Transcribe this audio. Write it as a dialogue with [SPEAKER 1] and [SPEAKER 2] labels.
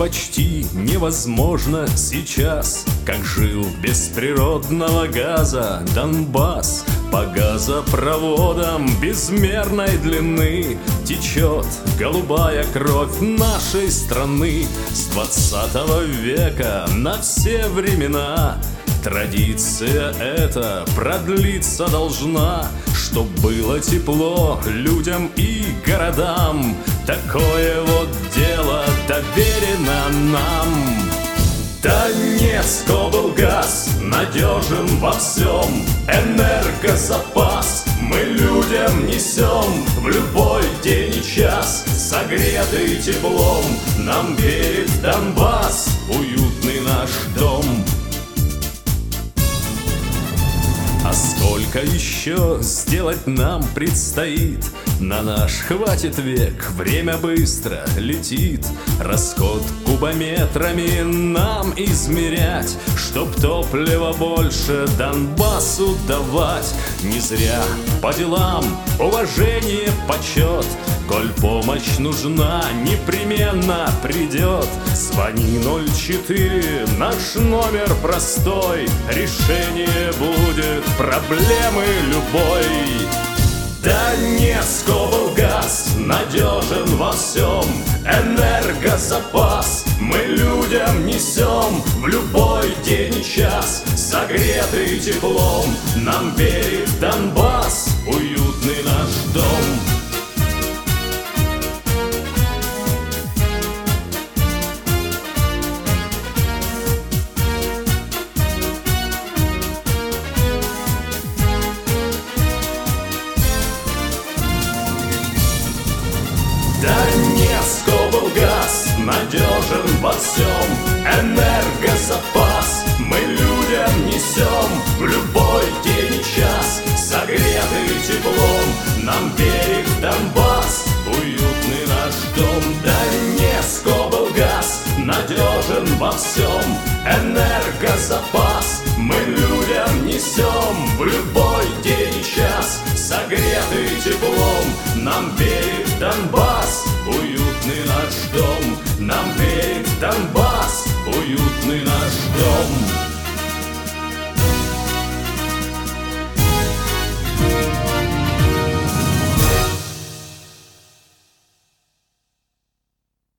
[SPEAKER 1] почти невозможно сейчас, как жил без природного газа Донбасс. По газопроводам безмерной длины течет голубая кровь нашей страны. С 20 века на все времена традиция эта продлиться должна, чтоб было тепло людям и городам. Такое вот дело доверено нам. Донецк облгаз надежен во всем, энергозапас мы людям несем. В любой день и час, согретый теплом, нам верит Донбасс, уютный наш дом. А сколько еще сделать нам предстоит? На наш хватит век, время быстро летит. Расход кубометрами нам измерять, чтоб топлива больше Донбассу давать. Не зря по делам уважение, почет. Коль помощь нужна, непременно придет. Звони 04, наш номер простой. Решение будет проблемы любой. Донецк облгаз надежен во всем, энергозапас мы людям несем. В любой день и час, согретый теплом, нам верит Донбасс, уютный наш дом. Донецк облгаз надежен во всем, энергозапас мы людям несем. В любой день и час, согретый теплом, нам верит Донбасс, уютный наш дом. Донецк облгаз надежен во всем, энергозапас мы людям несем. В любой день и час, согретый теплом, нам верит Донбасс, уютный наш дом. Нам верит Донбасс, уютный наш дом.